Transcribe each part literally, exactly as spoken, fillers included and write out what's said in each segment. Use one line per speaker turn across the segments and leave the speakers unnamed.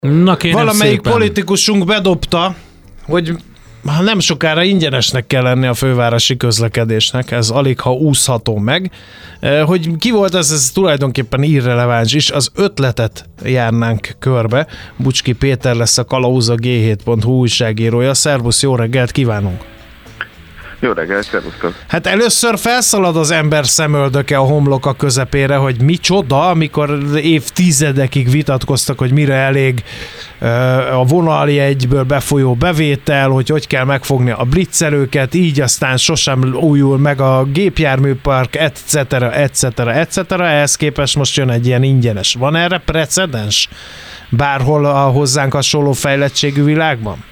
Na,
valamelyik
szépen.
politikusunk bedobta, hogy nem sokára ingyenesnek kell lenni a fővárosi közlekedésnek, ez alig ha úszható meg. Hogy ki volt ez, ez tulajdonképpen irreleváns is, az ötletet járnánk körbe. Bucski Péter lesz a Kalauz, a gé hét pont hú újságírója. Szervusz, jó reggelt kívánunk!
Jó reggelt, szervusztok!
Hát először felszalad az ember szemöldöke a homloka közepére, hogy micsoda, amikor évtizedekig vitatkoztak, hogy mire elég a vonaljegyből befolyó bevétel, hogy hogy kell megfogni a blitzelőket, így aztán sosem újul meg a gépjárműpark, et cetera, et cetera, et cetera. Ehhez képest most jön egy ilyen ingyenes. Van erre precedens bárhol a hozzánk hasonló fejlettségű világban?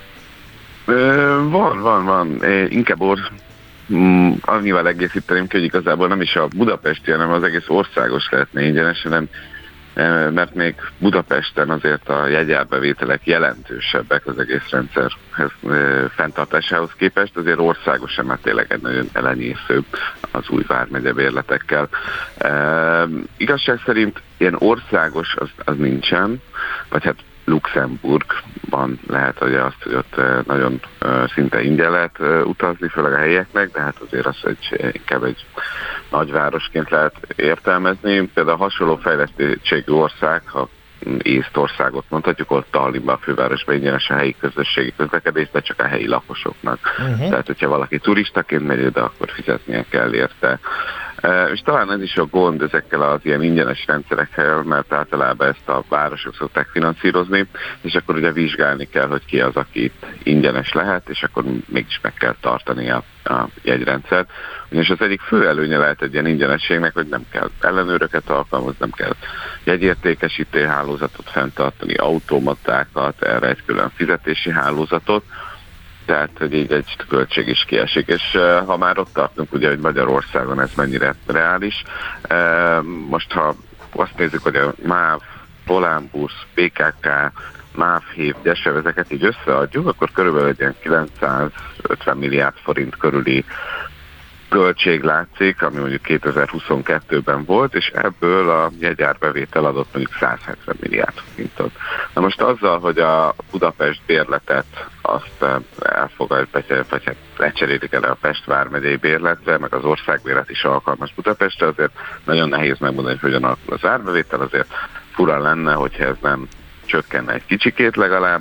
Van, van, van. É, inkább or- mm, annyival egészíteném ki, hogy igazából nem is a budapesti, hanem az egész országos lehetne ingyenes, hanem mert még Budapesten azért a jegyárbevételek jelentősebbek az egész rendszerhez fenntartásához képest, azért országosan már tényleg egy nagyon elenyésző az új vármegye bérletekkel. E, igazság szerint ilyen országos az, az nincsen, vagy hát Luxemburgban lehet, hogy azt, hogy ott nagyon szinte ingyen lehet utazni, főleg a helyieknek, de hát azért az egy, inkább egy nagyvárosként lehet értelmezni. Például hasonló fejlettségű ország, ha Észtországot mondhatjuk, ott Tallinnban, a fővárosban ingyenes a helyi közösségi közlekedés, de csak a helyi lakosoknak. Uh-huh. Tehát, hogyha valaki turistaként megy oda, akkor fizetnie kell érte. Uh, és talán ez is a gond ezekkel az ilyen ingyenes rendszerekkel, mert általában ezt a városok szokták finanszírozni, és akkor ugye vizsgálni kell, hogy ki az, aki itt ingyenes lehet, és akkor mégis meg kell tartani a, a jegyrendszert. És az egyik fő előnye lehet egy ilyen ingyenességnek, hogy nem kell ellenőröket alkalmazni, nem kell jegyértékesítő hálózatot fenntartani, automatákat, erre egy külön fizetési hálózatot, tehát, hogy így egy költség is kiesik. És uh, ha már ott tartunk, ugye, hogy Magyarországon ez mennyire reális, uh, most ha azt nézzük, hogy a MÁV, Volánbusz, bé ká ká, MÁV-Hév, Gyesev, ezeket így összeadjuk, akkor körülbelül egy ilyen kilencszázötven milliárd forint körüli költség látszik, ami mondjuk kétezer-huszonkettőben volt, és ebből a jegyárbevétel adott mondjuk száz hetven milliárd forintot. Na most azzal, hogy a Budapest bérletet azt elfogadják, vagy hát lecserélik el a Pest vármegyei bérletre, meg az országbérlet is alkalmas Budapestre, azért nagyon nehéz megmondani, hogy hogyan alakul az árbevétel, azért fura lenne, hogyha ez nem csökkenne egy kicsikét legalább,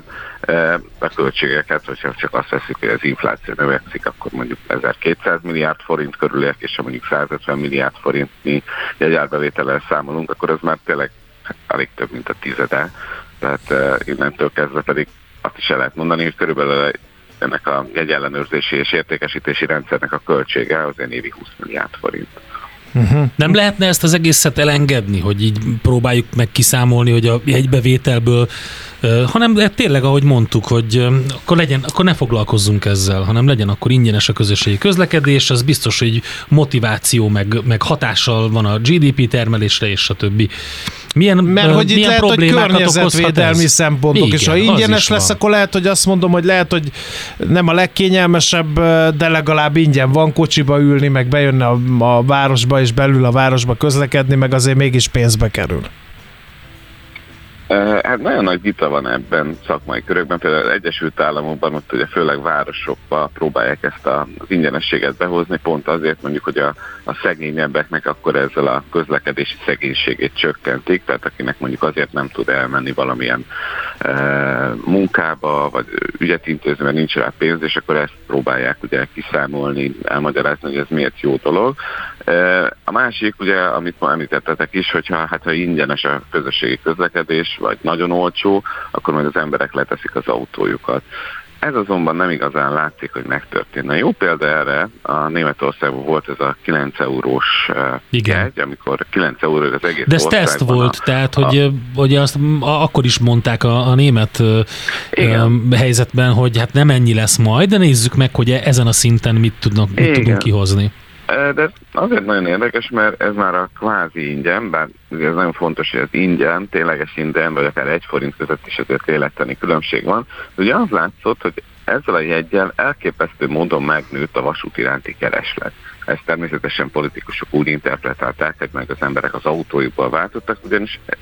a költségeket, hogyha csak azt veszik, hogy az infláció növekszik, akkor mondjuk ezerkétszáz milliárd forint körüliek, és ha mondjuk százötven milliárd forintnyi jegyárbevétellel számolunk, akkor ez már tényleg alig több, mint a tizede. Tehát innentől kezdve pedig azt is el lehet mondani, hogy körülbelül ennek a jegyellenőrzési és értékesítési rendszernek a költsége azért évi húsz milliárd forint.
Uh-huh. Nem lehetne ezt az egészet elengedni, hogy így próbáljuk meg kiszámolni, hogy a jegybevételből, uh, hanem tényleg, ahogy mondtuk, hogy uh, akkor legyen, akkor ne foglalkozzunk ezzel, hanem legyen akkor ingyenes a közösségi közlekedés, az biztos, hogy motiváció, meg, meg hatással van a gé dé pé termelésre, és stb. Milyen,
Mert
uh,
hogy itt lehet, hogy környezetvédelmi szempontok,
igen,
és ha ingyenes lesz, van. Akkor lehet, hogy azt mondom, hogy lehet, hogy nem a legkényelmesebb, de legalább ingyen van kocsiba ülni, meg bejönne a, a városba, és belül a városba közlekedni, meg azért mégis pénzbe kerül.
Hát nagyon nagy vita van ebben szakmai körökben, például az Egyesült Államokban ott ugye főleg városokba próbálják ezt az ingyenességet behozni, pont azért mondjuk, hogy a, a szegényebbeknek akkor ezzel a közlekedési szegénységét csökkentik, tehát akinek mondjuk azért nem tud elmenni valamilyen e, munkába, vagy ügyet intézni, mert nincs rá pénz, és akkor ezt próbálják ugye kiszámolni, elmagyarázni, hogy ez miért jó dolog. A másik, ugye, amit ma említettetek is, hogyha hát, ha ingyenes a közösségi közlekedés, vagy nagyon olcsó, akkor majd az emberek leteszik az autójukat. Ez azonban nem igazán látszik, hogy megtörténne. Jó példa erre, a Németországban volt ez a kilenc eurós jegy, amikor kilenc euró az egész
de ez teszt volt, a, tehát, hogy, a, hogy azt akkor is mondták a, a német igen. helyzetben, hogy hát nem ennyi lesz majd, de nézzük meg, hogy ezen a szinten mit, tudnak, mit tudunk kihozni.
De azért nagyon érdekes, mert ez már a kvázi ingyen, bár ugye ez nagyon fontos, hogy az ingyen, tényleges ingyen, vagy akár egy forint között is azért élettani különbség van. De ugye az látszott, hogy ezzel a jeggyel elképesztő módon megnőtt a vasút iránti kereslet. Ezt természetesen politikusok úgy interpretálták, hogy meg az emberek az autójukból váltottak, ugyanis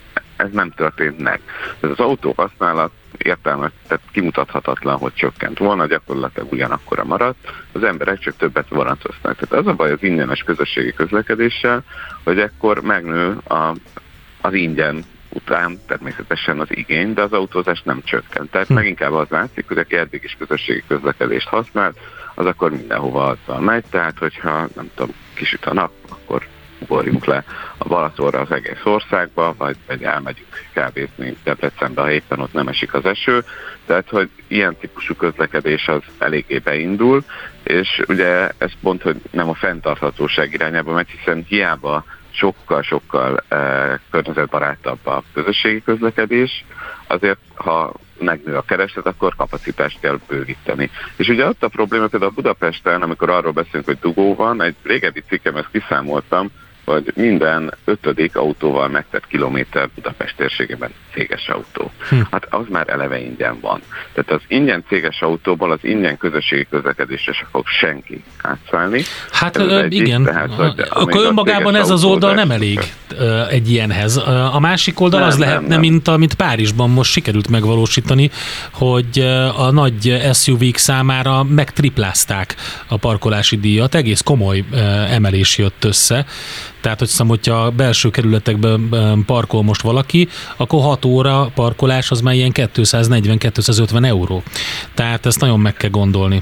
ez nem történt meg. Tehát az autó használat értelme, tehát kimutathatatlan, hogy csökkent volna, gyakorlatilag ugyanakkora maradt, az emberek csak többet vonatoznak. Tehát az a baj az ingyenes közösségi közlekedéssel, hogy ekkor megnő a, az ingyen után természetesen az igény, de az autózás nem csökkent. Tehát hm. meginkább az látszik, hogy aki eddig is közösségi közlekedést használt, az akkor mindenhova azzal megy, tehát hogyha nem tudom, kisüt a nap, akkor ugorjunk le a Balatonra az egész országba, vagy, vagy elmegyünk kávézni Debrecenbe, ha éppen ott nem esik az eső. Tehát, hogy ilyen típusú közlekedés az eléggé beindul, és ugye ez pont, hogy nem a fenntarthatóság irányába megy, hiszen hiába sokkal-sokkal eh, környezetbarátabb a közösségi közlekedés, azért, ha megnő a kereslet, akkor kapacitást kell bővíteni. És ugye ott a probléma például Budapesten, amikor arról beszélünk, hogy dugó van, egy régebbi cikkem, ezt kiszámoltam, hogy minden ötödik autóval megtett kilométer Budapest térségében céges autó. Hm. Hát az már eleve ingyen van. Tehát az ingyen céges autóból az ingyen közösségi közlekedésre se fog senki átszállni.
Hát egyik, igen, tehát, hogy akkor önmagában ez az oldal nem elég egy ilyenhez. A másik oldal nem, az lehetne, nem, nem. mint amit Párizsban most sikerült megvalósítani, hogy a nagy es u vé-k számára megtriplázták a parkolási díjat, egész komoly emelés jött össze. Tehát, hogy hiszem, hogyha a belső kerületekben parkol most valaki, akkor hat óra parkolás az már ilyen kétszáznegyven-kétszázötven euró. Tehát ezt nagyon meg kell gondolni.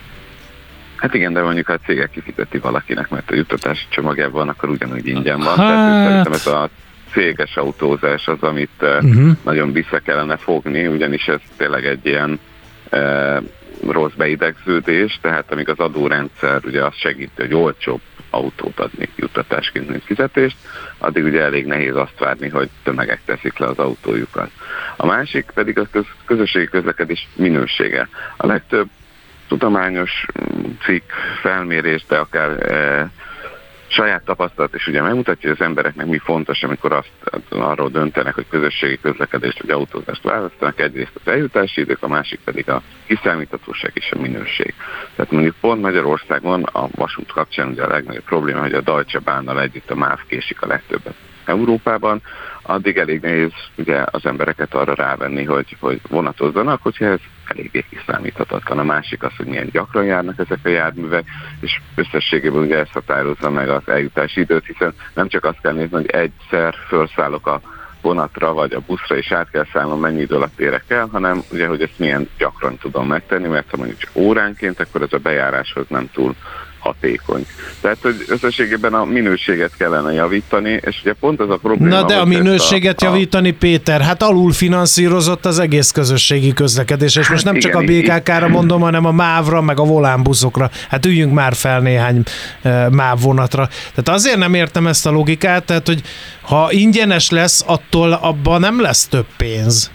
Hát igen, de mondjuk ha a cégek kifizeti valakinek, mert a juttatási csomagjában akkor ugyanúgy ingyen van.
Hát...
Tehát szerintem ez a céges autózás az, amit uh-huh. nagyon vissza kellene fogni, ugyanis ez tényleg egy ilyen e, rossz beidegződés, tehát amíg az adórendszer ugye azt segíti, hogy olcsóbb autót adni juttatásként, mint fizetést, addig ugye elég nehéz azt várni, hogy tömegek teszik le az autójukat. A másik pedig a köz- közösségi közlekedés minősége. A legtöbb tudományos cikk, felmérés, de akár e, saját tapasztalat is ugye megmutatja, hogy az embereknek mi fontos, amikor azt arról döntenek, hogy közösségi közlekedést vagy autózást választanak. Egyrészt az eljutási idők, a másik pedig a kiszámíthatóság és a minőség. Tehát mondjuk pont Magyarországon a vasút kapcsán ugye a legnagyobb probléma, hogy a Deutsche Bahnnal együtt a MÁV késik a legtöbbet Európában, addig elég nehéz ugye az embereket arra rávenni, hogy, hogy vonatozzanak, hogyha ez eléggé kiszámíthatatlan. A másik az, hogy milyen gyakran járnak ezek a járművek, és összességében ugye ezt határozza meg az eljutási időt, hiszen nem csak azt kell nézni, hogy egyszer felszállok a vonatra vagy a buszra, és át kell szállnom, mennyi idő alatt érek el, hanem ugye, hogy ezt milyen gyakran tudom megtenni, mert ha mondjuk csak óránként, akkor ez a bejáráshoz nem túl hatékony. Tehát, hogy összességében a minőséget kellene javítani, és ugye pont az a probléma...
Na de a minőséget a, javítani, Péter, hát alul finanszírozott az egész közösségi közlekedés, és hát most nem igen, csak a bé ká ká-ra mondom, hanem a mávra, meg a volánbuszokra. Hát üljünk már fel néhány uh, máv vonatra. Tehát azért nem értem ezt a logikát, tehát, hogy ha ingyenes lesz, attól abban nem lesz több pénz.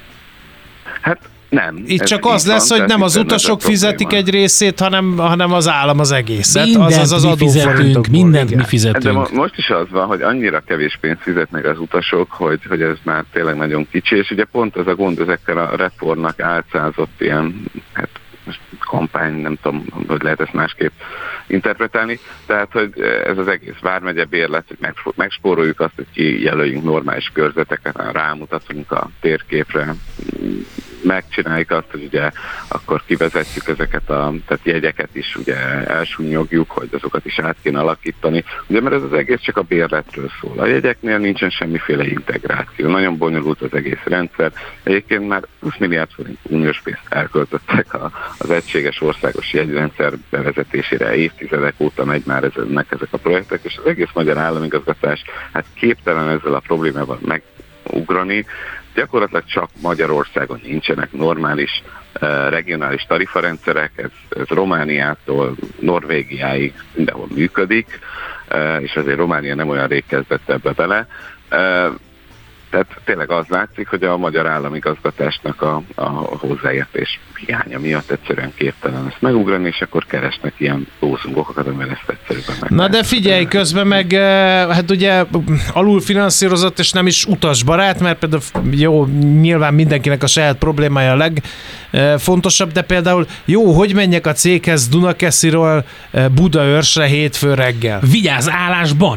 Hát nem.
Itt csak az lesz, van, hogy nem az utasok fizetik egy részét, hanem, hanem az állam az egészet.
Mindent az az mi fizetünk, mindent mi fizetünk.
De mo- most is az van, hogy annyira kevés pénzt fizetnek az utasok, hogy, hogy ez már tényleg nagyon kicsi, és ugye pont ez a gond ezekkel a reformnak álcázott ilyen, hát most kampány, nem tudom, hogy lehet ezt másképp interpretálni. Tehát, hogy ez az egész vármegye bérlet, hogy megspóroljuk azt, hogy kijelöljünk normális körzeteket, rámutatunk a térképre, megcsináljuk azt, hogy ugye akkor kivezetjük ezeket a tehát jegyeket is, ugye elsúnyogjuk, hogy azokat is át kéne alakítani. Ugye, mert ez az egész csak a bérletről szól. A jegyeknél nincsen semmiféle integráció. Nagyon bonyolult az egész rendszer. Egyébként már húsz milliárd forint uniós pénzt elköltöttek a, az egységes országos jegyrendszer bevezetésére. Évtizedek óta megy már ezek, ezek a projektek, és az egész magyar államigazgatás hát képtelen ezzel a problémával megugrani. Gyakorlatilag csak Magyarországon nincsenek normális uh, regionális tarifarendszerek, ez, ez Romániától Norvégiáig mindenhol működik, uh, és azért Románia nem olyan rég kezdett ebbe bele. Uh, Tehát tényleg az látszik, hogy a magyar államigazgatásnak a, a hozzáértés hiánya miatt egyszerűen képtelen ezt megugrani, és akkor keresnek ilyen lózungokat, amivel ezt egyszerűen meg.
Na de figyelj, közben meg hát ugye alulfinanszírozott és nem is utasbarát, mert például jó, nyilván mindenkinek a saját problémája a legfontosabb, de például jó, hogy menjek a céghez Dunakesziről Budaörsre hétfő reggel?
Vigyázz állásban!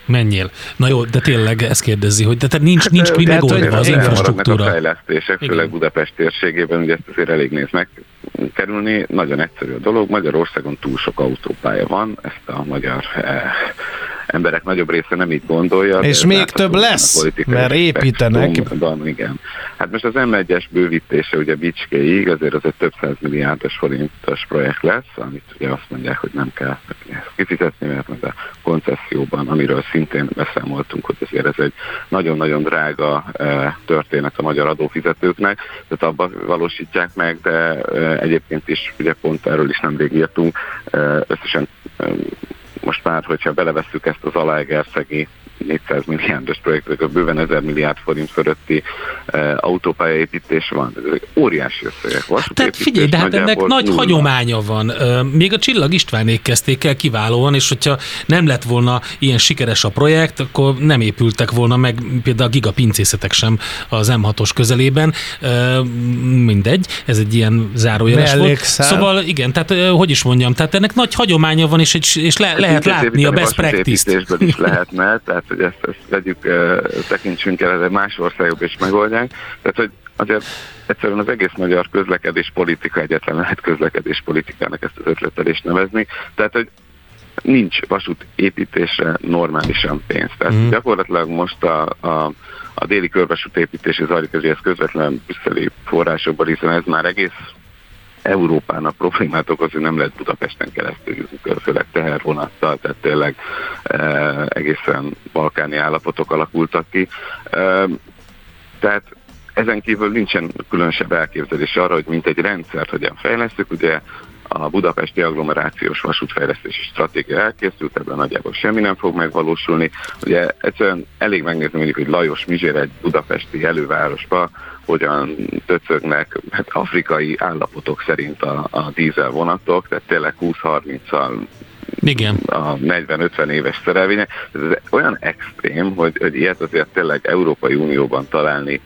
Menjél. Na jó, de tényleg ezt kérdezi, hogy de te nincs, nincs
hát,
mi megoldva az infrastruktúra.
A fejlesztések, főleg igen. Budapest térségében, ugye ezt azért elég néz megkerülni. Nagyon egyszerű a dolog. Magyarországon túl sok autópálya van, ezt a magyar eh, emberek nagyobb része nem így gondolja.
És még több lesz, mert építenek.
Van, igen. Hát most az em egyes bővítése ugye Bicskéig, azért az egy több száz milliárdos forintos projekt lesz, amit ugye azt mondják, hogy nem kell kifizetni, mert meg a koncesszióban, amiről szintén beszámoltunk, hogy azért ez egy nagyon-nagyon drága e, történet a magyar adófizetőknek, tehát abban valósítják meg, de e, egyébként is, ugye pont erről is nemrég írtunk, e, összesen e, most már, hogyha belevesszük ezt az Zalaegerszegi négyszáz milliárdos projektről, bőven ezer milliárd forint fölötti e, autópályaépítés van. Ez egy óriási összegek.
Tehát figyelj, de hát ennek nagy nulla. hagyománya van. Még a Csillag Istvánék kezdték el kiválóan, és hogyha nem lett volna ilyen sikeres a projekt, akkor nem épültek volna meg például a gigapincészetek sem az em hatos közelében. Mindegy, ez egy ilyen zárójeles volt. Szóval igen, tehát hogy is mondjam, tehát ennek nagy hagyománya van, és, és le, lehet látni a best practice-t.
is lehetne, tehát hogy ezt, ezt vegyük, tekintsünk el, de más országok is megoldják. Tehát, hogy azért egyszerűen az egész magyar közlekedés politika, egyetlen lehet közlekedés politikának ezt az ötletelést nevezni. Tehát, hogy nincs vasút építésre normálisan pénz. Tehát mm. gyakorlatilag most a, a, a déli körvasút építési zajlik, ez közvetlen brüsszeli forrásokból, hiszen ez már egész Európának problémát okoz, hogy nem lehet Budapesten keresztül jutni, főleg tehervonattal, tehát tényleg e, egészen balkáni állapotok alakultak ki. E, tehát ezen kívül nincsen különösebb elképzelés arra, hogy mint egy rendszert hogyan fejlesztük, ugye a budapesti agglomerációs vasútfejlesztési stratégia elkészült, ebben nagyjából semmi nem fog megvalósulni. Ugye egyszerűen elég megnézni mondjuk, hogy Lajos Mizsér egy budapesti elővárosba hogyan döcögnek hát afrikai állapotok szerint a, a dízel vonatok, tehát tényleg húsz-harminccal
igen.
A negyven-ötven éves szerelvények. Ez olyan extrém, hogy, hogy ilyet azért tényleg Európai Unióban találni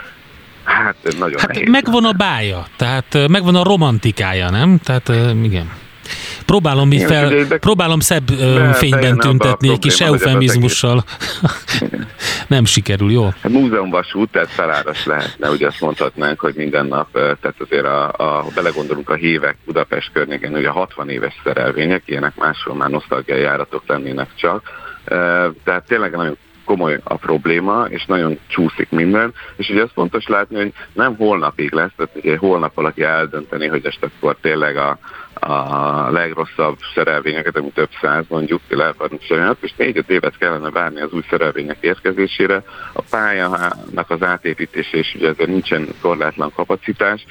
hát nagyon
hát
nehéz.
Megvan a bája, tehát megvan a romantikája, nem? Tehát igen. Próbálom, így fel, de, próbálom szebb de, fényben tüntetni, egy kis eufemizmussal. Nem sikerül, jó?
Hát múzeumvasút, tehát feláras lehetne, ugye azt mondhatnánk, hogy minden nap, tehát azért a, a, ha belegondolunk a hévek Budapest környékén, ugye hatvan éves szerelvények, ilyenek máshol már nosztalgiai járatok lennének csak. Tehát tényleg nagyon komoly a probléma, és nagyon csúszik minden, és ugye az fontos látni, hogy nem holnapig lesz, tehát ugye holnap valaki eldönteni, hogy ezt akkor tényleg a, a legrosszabb szerelvényeket, ami több száz mondjuk, le akarunk csinálni, és négy-öt évet kellene várni az új szerelvények érkezésére. A pályának az átépítése is ugye ezzel nincsen korlátlan kapacitás,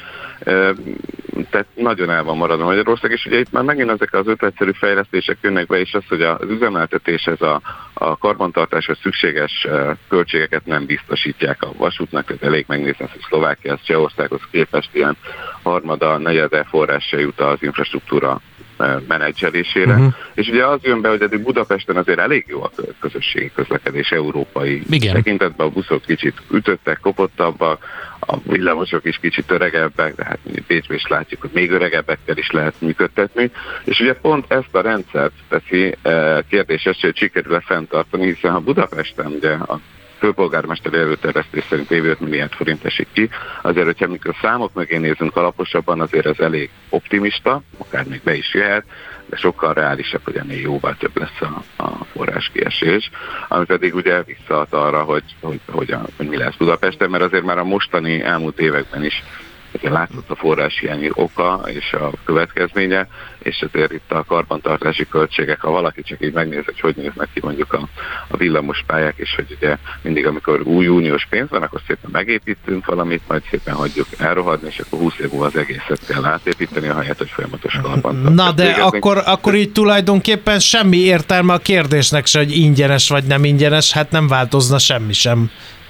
tehát nagyon el van maradva Magyarország, és ugye itt már megint ezek az ötletszerű fejlesztések jönnek be, és az, hogy az üzemeltetéshez a, a karbantartáshoz szükséges költségeket nem biztosítják a vasútnak, ez elég megnézni, hogy Szlovákiához, Csehországhoz képest ilyen harmada, negyede forrása jut az infrastruktúra menedzselésére. Uh-huh. És ugye az jön be, hogy eddig Budapesten azért elég jó a közösségi közlekedés európai igen. tekintetben, a buszok kicsit ütöttek, kopottabbak, a villamosok is kicsit öregebbek, de hát Bécsben is látjuk, hogy még öregebbekkel is lehet működtetni. És ugye pont ezt a rendszert teszi kérdéses, hogy sikerül-e fenntartani, hiszen ha Budapesten ugye a főpolgármester előterjesztés szerint évi öt milliárd forint esik ki. Azért, hogyha mikor számok mögé nézünk alaposabban, azért ez elég optimista, akár még be is jöhet, de sokkal reálisabb, hogy ennél jóval több lesz a, a forráskiesés, ami pedig ugye visszaad arra, hogy, hogy, hogy, hogy mi lesz Budapesten, mert azért már a mostani elmúlt években is látszott a forráshiány oka és a következménye, és azért itt a karbantartási költségek, ha valaki csak így megnéz, hogy hogy néznek ki mondjuk a, a villamospályák, és hogy ugye mindig, amikor új uniós pénz van, akkor szépen megépítünk valamit, majd szépen hagyjuk elrohadni, és akkor húsz év múlva az egészet kell átépíteni, ahelyett, hogy folyamatos karbantartást.
Na de akkor, akkor így tulajdonképpen semmi értelme a kérdésnek se, hogy ingyenes vagy nem ingyenes, hát nem változna semmi sem.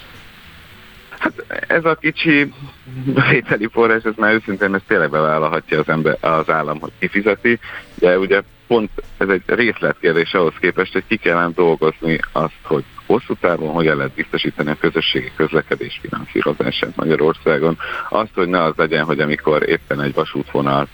Hát ez a kicsi bevételi forrás, ez már őszintén, ez tényleg bevállalhatja az, ember, az állam, hogy kifizeti, de ugye pont ez egy részletkérdés ahhoz képest, hogy ki kellene dolgozni azt, hogy hosszú távon, hogyan lehet biztosítani a közösségi közlekedés finanszírozását Magyarországon. Azt, hogy ne az legyen, hogy amikor éppen egy vasútvonal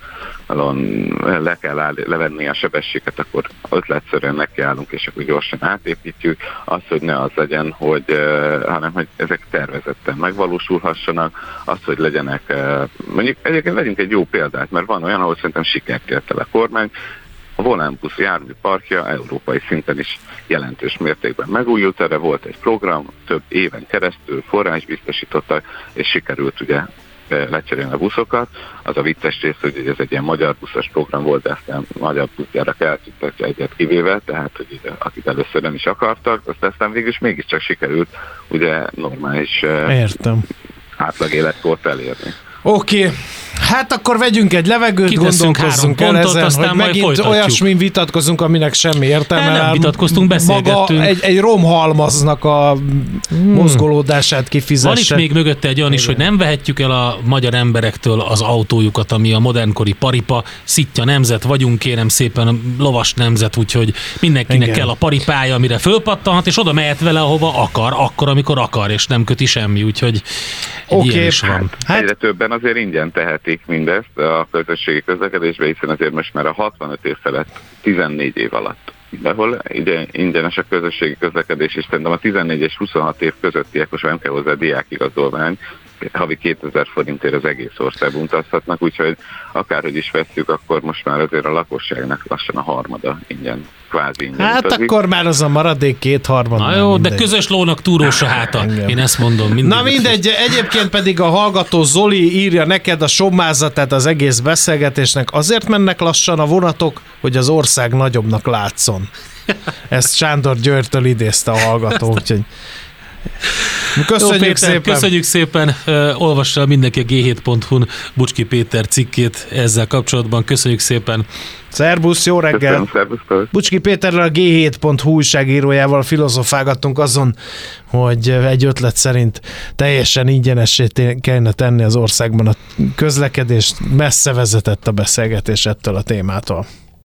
le kell áll, levenni a sebességet, akkor ötletszerűen nekiállunk, és akkor gyorsan átépítjük. Az, hogy ne az legyen, hogy, uh, hanem hogy ezek tervezetten megvalósulhassanak, az, hogy legyenek, uh, mondjuk egyébként vegyünk egy jó példát, mert van olyan, ahol szerintem sikert ért el a kormány. A Volánbusz járműparkja európai szinten is jelentős mértékben megújult, erre volt egy program, több éven keresztül forrás biztosítottak, és sikerült ugye lecserélni a buszokat. Az a vicces rész, hogy ez egy ilyen magyar buszos program volt, de aztán magyar buszjárak eltűntek egyet kivéve, tehát hogy akik először nem is akartak, azt aztán végül is mégiscsak sikerült ugye normális
Értem.
átlag életkort elérni.
Oké, okay. Hát akkor vegyünk egy levegőt,
Kiteszünk
gondolkozzunk
három
el
pontot,
ezen, hogy megint
folytatjuk.
olyasmin vitatkozunk, aminek semmi értelme.
Nem vitatkoztunk, beszélgettünk.
Maga egy, egy romhalmaznak a hmm. mozgolódását kifizesse.
Van itt még mögötte egy olyan is, hogy nem vehetjük el a magyar emberektől az autójukat, ami a modernkori paripa, szitja nemzet vagyunk, kérem szépen, lovas nemzet, úgyhogy mindenkinek Igen. kell a paripája, amire fölpattanhat, és oda mehet vele, ahova akar, akkor, amikor akar, és nem köti semmi, úgyhogy egy
okay.
ilyen is van.
Hát, egyre többen azért ingyen tehetik mindezt a közösségi közlekedésbe, hiszen azért most már a hatvanöt év felett tizennégy év alatt. Behol ide ingyenes a közösségi közlekedés, és szerintem a tizennégy és huszonhat év közöttiek most nem kell hozzá diákigazolvány, havi kétezer forintért az egész országban utazhatnak, úgyhogy akárhogy is vesszük, akkor most már azért a lakosságnak lassan a harmada ingyen, kvázi ingyen
Hát
utazik.
akkor már az a maradék kétharmad.
Na jó,
mindegy.
de közös lónak túrós a háta.
Engem.
Én ezt mondom. Mindig.
Na mindegy, egyébként pedig a hallgató Zoli írja neked a sommázatát az egész beszélgetésnek. Azért mennek lassan a vonatok, hogy az ország nagyobbnak látszon. Ezt Sándor Györgytől idézte a hallgató, úgyhogy köszönjük
Jó, Péter,
szépen.
Köszönjük szépen. Uh, olvassa el mindenki a gé hét pont hu-n Bucski Péter cikkét ezzel kapcsolatban. Köszönjük szépen.
Szerbusz, jó reggel.
Köszönöm, szervusztok.
Bucski Péterrel, a gé hét pont hu újságírójával filozofálgattunk azon, hogy egy ötlet szerint teljesen ingyenessé kellene tenni az országban a közlekedést. Messze vezetett a beszélgetés ettől a témától.